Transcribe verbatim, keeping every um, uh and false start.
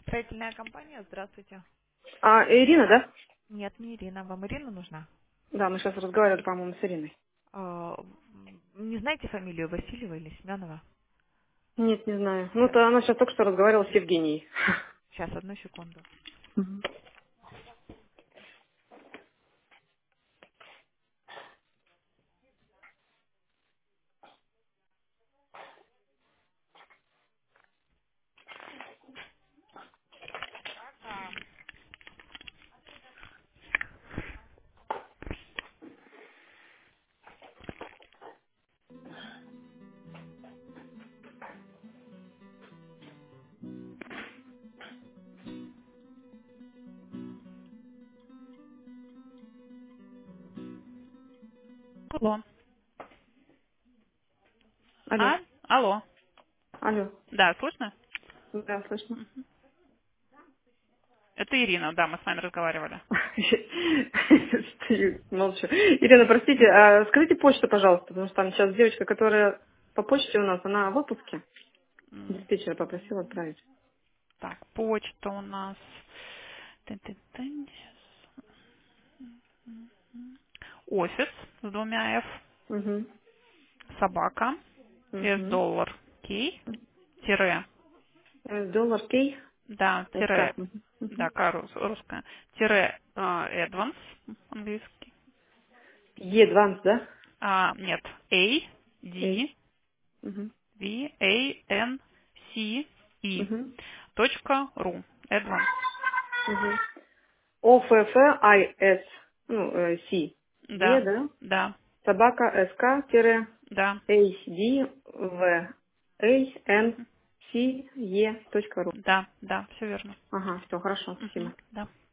Строительная компания, здравствуйте. А, Ирина, да? Нет, не Ирина. Вам Ирина нужна? Да, мы сейчас разговаривали, по-моему, с Ириной. А, м, не знаете фамилию Васильева или Семенова? Нет, не знаю. Ну, Сейчас, то она сейчас только что разговаривала с Евгенией. сейчас, одну секунду. Мгм. Алло. Алло. А? Алло. Алло. Да, слышно? Да, слышно. Мгм. Это Ирина, да, мы с вами разговаривали. Стою, молчу. Ирина, простите, а скажите почту, пожалуйста, потому что там сейчас девочка, которая по почте у нас, она в отпуске. М, Диспетчера попросила отправить. Так, почта у нас. Тын-тын-тын. Офис с двумя F. Угу. Собака. S Угу. доллар Кей. Тире. Доллар кей. Да, СК. тире. Угу. Да, К рус- русская. Тире Эдванс английский. Е-Дванс, да? А, нет, A, Эй. D, Угу. V, A, N, C, E, Угу. точка, ру, Advance. Угу. О Ф Ф I S, ну, э, С. Е, Да, да? да, Собака СК тире да, H D V A N C E точка ру. да, да, все верно. Ага, все, хорошо, Мгм, спасибо. да.